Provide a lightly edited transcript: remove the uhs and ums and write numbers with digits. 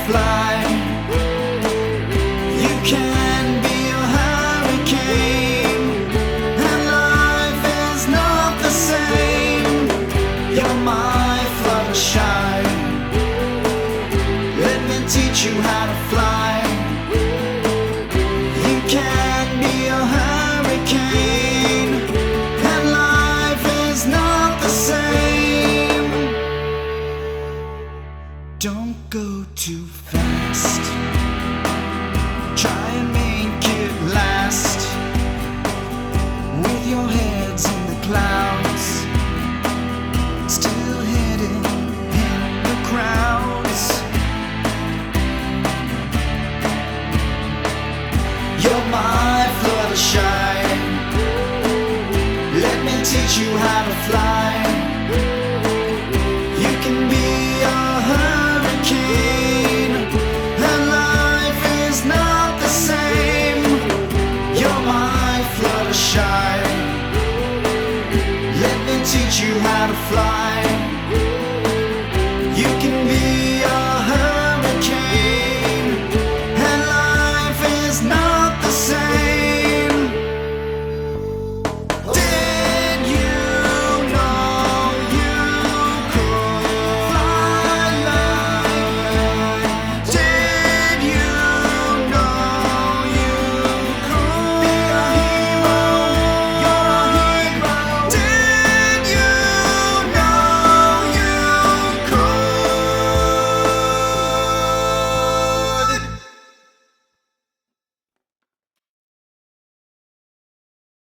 fly. You can be a hurricane, and life is not the same. You're my Fluttershy. Let me teach you how to fly. You can be a hurricane, and life is not the same. Don't go too fast. Try and make it last. With your heads in the clouds, still hidden in the crowds. You're my Fluttershy. Let me teach you how to fly. You can be a hurricane, and life is not the same. You're my Fluttershy. Let me teach you how to fly.